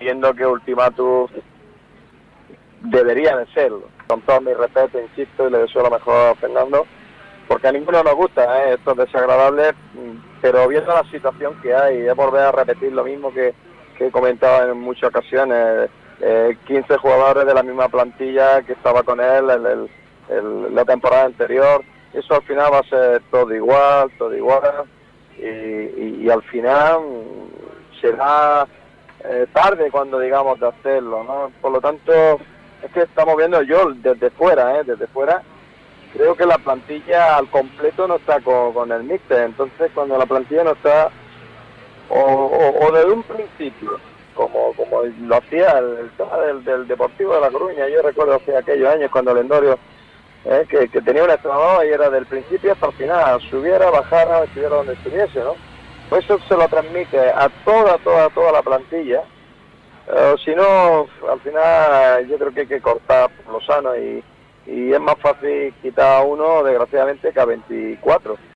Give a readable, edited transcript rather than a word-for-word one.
entiendo que ultimátum debería de serlo. Con todo mi respeto, insisto, y le deseo lo mejor a Fernando, porque a ninguno nos gusta esto es desagradable, pero viendo la situación que hay, es volver a repetir lo mismo que he comentado en muchas ocasiones, 15 jugadores de la misma plantilla que estaba con él la temporada anterior, eso al final va a ser todo igual, y al final será tarde cuando digamos de hacerlo, ¿no? Por lo tanto, es que estamos viendo yo desde fuera, creo que la plantilla al completo no está con el míster, entonces cuando la plantilla no está, o desde un principio, como lo hacía el tema del Deportivo de La Coruña, yo recuerdo hace aquellos años cuando Lendorio, que tenía un entrenador y era del principio hasta el final, subiera, bajara, estuviera donde estuviese, ¿no? Pues eso se lo transmite a toda la plantilla. Si no, al final yo creo que hay que cortar por lo sano y es más fácil quitar a uno, desgraciadamente, que a 24.